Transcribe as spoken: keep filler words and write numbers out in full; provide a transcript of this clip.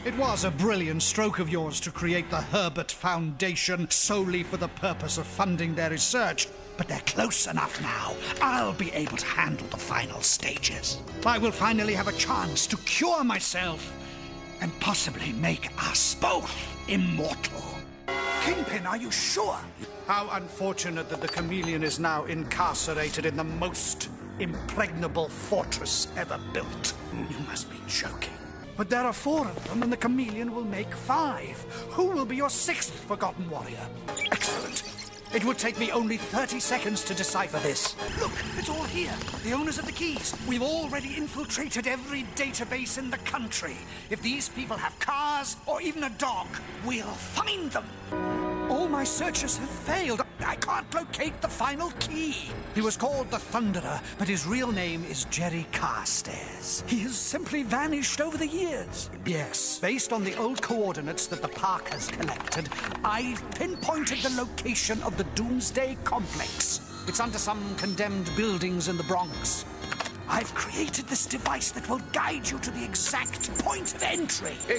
It was a brilliant stroke of yours to create the Herbert Foundation solely for the purpose of funding their research, but they're close enough now. I'll be able to handle the final stages. I will finally have a chance to cure myself and possibly make us both immortal. Kingpin, are you sure? How unfortunate that the chameleon is now incarcerated in the most impregnable fortress ever built. You must be joking. But there are four of them, and the chameleon will make five. Who will be your sixth forgotten warrior? Excellent. It will take me only thirty seconds to decipher this. Look, it's all here. The owners of the keys. We've already infiltrated every database in the country. If these people have cars or even a dog, we'll find them. All my searches have failed. I can't locate the final key. He was called the Thunderer, but his real name is Jerry Carstairs. He has simply vanished over the years. Yes, based on the old coordinates that the park has collected, I've pinpointed the location of the Doomsday Complex. It's under some condemned buildings in the Bronx. I've created this device that will guide you to the exact point of entry.